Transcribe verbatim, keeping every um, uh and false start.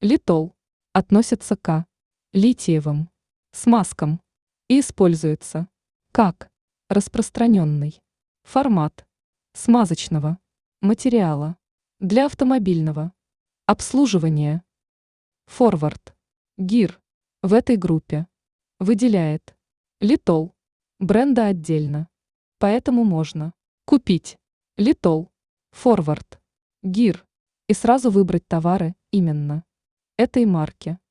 Литол относится к литиевым смазкам и используется как распространенный формат смазочного материала для автомобильного обслуживания. Форвард Гир в этой группе выделяет Литол бренда отдельно, поэтому можно купить Литол Форвард Гир и сразу выбрать товары именно этой марки.